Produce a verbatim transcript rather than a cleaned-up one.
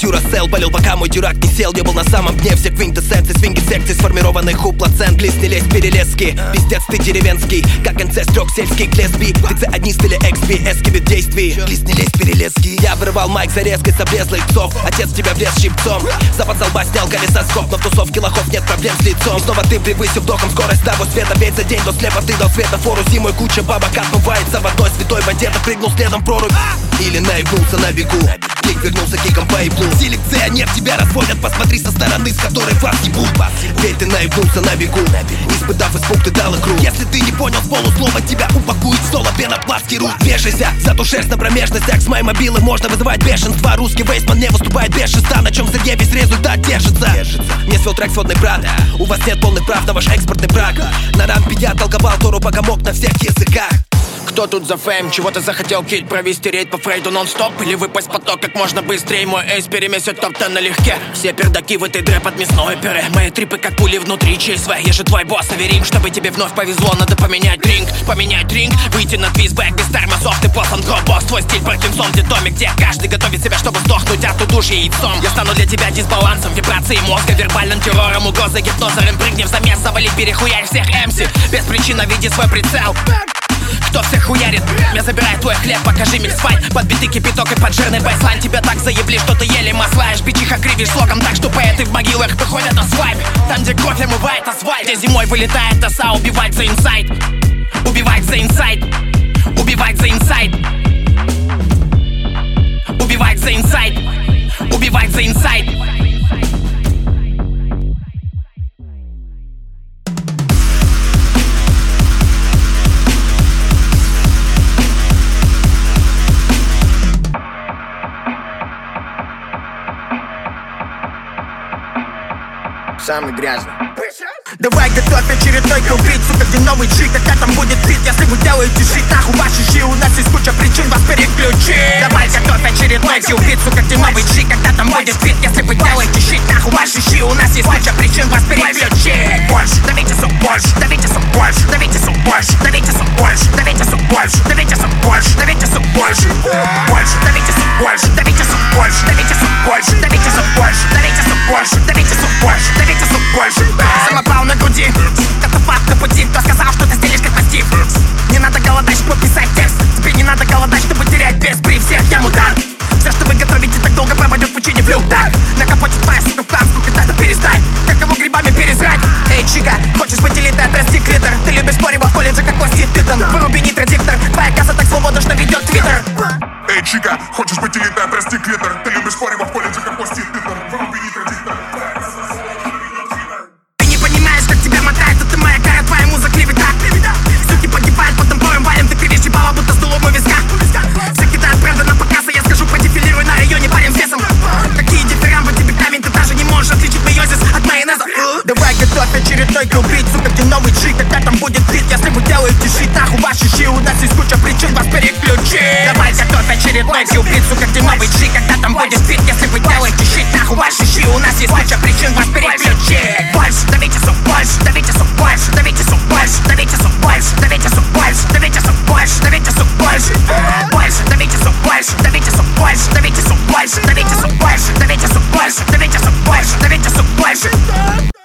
Дюрасел болел, пока мой дюрак не сел. Не был на самом дне все квинтэссенции, свинги секций, сформированных у плацент. Лист не лезь, перелезки, пиздец ты деревенский, как инцест, сельский клесби. Ты це одни стили экспи, эски без действий. Лист не лезь, перелезки. Я вырывал майк за резкой с облезлых псов. Отец тебя влез щипцом. Запад со лба снял колесоскоп, но в тусовке лохов нет проблем с лицом. И снова ты превысил вдохом скорость того света. Ведь за день до слепа ты дал светофору. Зимой куча бабок отмывается в одной святой воде. Ты прыгнул следом в прорубь или наебнулся на бегу. Клик вернулся киком по иглу. Селекционер тебя разводят, посмотри со стороны, с которой вас ебут. Ведь ты наебнулся на бегу, испытав испуг, ты дал игру. Если ты не понял с полуслова, тебя упакует в соло пенопластский рук. Вешайся, зато шерсть на промежностях. С моей мобилы можно вызывать бешенство. Русский вейсман не выступает без шеста, на чем Сергей весь результат держится. Мне свел трек сводный брат. У вас нет полных прав на ваш экспортный брак. На рампе я толковал Тору, пока мог на всех языках. Кто тут за фейм? Чего ты захотел кить? Провести рейд по Фрейду нон-стоп? Или выпасть в поток как можно быстрее? Мой эйс перемесит топ-тен налегке. Все пердаки в этой дре под мясное пюре. Мои трипы как пули внутри ЧСВ. Я же твой босс, аверим, чтобы тебе вновь повезло. Надо поменять ринг, поменять ринг. Выйти на твистбэк без тормозов. Ты послан босс, твой стиль Паркинсон в детоме, где каждый готовит себя, чтобы сдохнуть от удушья яйцом. Я стану для тебя дисбалансом, вибрации мозга, вербальным террором, угрозой гипнозером. Прыгни в замес, завали, перехуярь всех эмси. Без причины види свой прицел. Кто всех хуярит? Я забираю твой хлеб, покажи миксфайн. Под биты кипяток и под жирный байслайн. Тебя так заебли, что ты еле маслаешь. Бичиха кривишь слогом так, что поэты в могилах выходят на свайп. Там, где кофе мывает асфальт, где зимой вылетает оса. Убивать за инсайт, убивать за инсайт, убивать за инсайт, убивать за инсайт, убивать за инсайт. Самый грязный. Давай готовь очередной килбит, сука, где новый джиг, когда там будет бит. Если вы делаете шит, нахуй ваши щи, у нас есть куча причин вас переключить. Давай готовь очередной килбит, сука, где новый джиг, когда там будет бит. Если вы делаете шит, нахуй ваши щи, у нас есть куча причин вас переключить. Больше, давите сук больше, давите сук больше, давите сук больше, давите сук больше, давите сук больше, давите сук больше, давите сук больше, больше, давите сук больше, давите сук больше, давите сук больше, давите сук больше, давите сук больше, давите сук больше, давите сук больше. Самопал на груди, катафат на пути. Кто сказал, что ты стелишь как мастиф? Не надо голодать, чтобы писать текст. Тебе не надо голодать, чтобы терять без при всех. Я мудант. Все, что вы готовите, так долго пропадет в пучине блюд. Так, на капоте твоя сука в камску, когда-то перестань. Как кого грибами пересрать? Эй, чика, хочешь быть элитой, отрасти клитор. Ты любишь спорить в колледже, как Кости Титан. Выруби нитро-диктор, твоя касса так свободна, что ведет твиттер. Эй, чика, хочешь быть элитой, отрасти клитор. Ты любишь спорить в колледже, как Кости Титан. Выруби нитро-диктор. Суки погибают под напором, валим, ты кривишь ебало, будто стулом у виска. Все кидают бренды на показ, а я скажу, продефилируй на районе парень весом. Какие дифирамбы, тебе камень, ты даже не можешь отличить мейозис от майонеза. Давай готовь очередной килбит, сука, где новый джиг, когда там будет бит. Если вы делаете щит, нахуй ваши щи, у нас есть куча причин вас переключить. Давай готовь очередной килбит, сука, где новый джиг, когда там будет бит. Если вы делаете щит, нахуй ваши щи, у нас есть куча причин вас переключить. Больше, давите сук больше, давите сук больше, давите сук больше, давите сук больше, давите сук больше, давите сук больше, давите сук больше, больше, давите сук больше, давите сук больше, давите сук больше, давите сук больше, давите сук больше, давите сук больше, давите сук больше.